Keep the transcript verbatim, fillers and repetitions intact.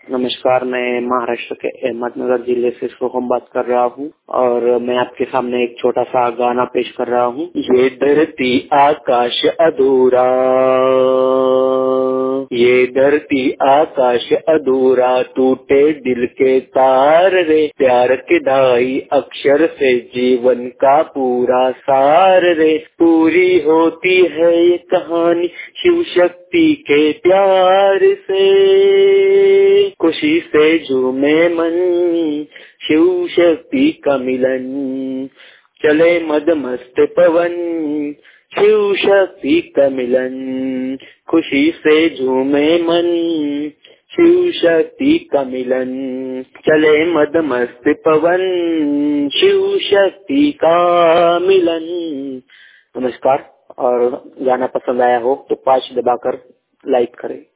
नमस्कार, मैं महाराष्ट्र के अहमदनगर जिले से सोहम बात कर रहा हूँ और मैं आपके सामने एक छोटा सा गाना पेश कर रहा हूँ। ये धरती आकाश अधूरा, ये धरती आकाश अधूरा, टूटे दिल के तार रे, प्यार के ढाई अक्षर से जीवन का पूरा सार रे, पूरी होती है ये कहानी शिव शक्ति के प्यार से, खुशी से झूमे मन शिव शक्ति का मिलन, चले मद मस्त पवन शिव शक्ति का मिलन, खुशी से झूमे मन शिव शक्ति का मिलन, चले मद मस्त पवन शिव शक्ति का मिलन। नमस्कार, और गाना पसंद आया हो तो पाँच दबाकर लाइक करें।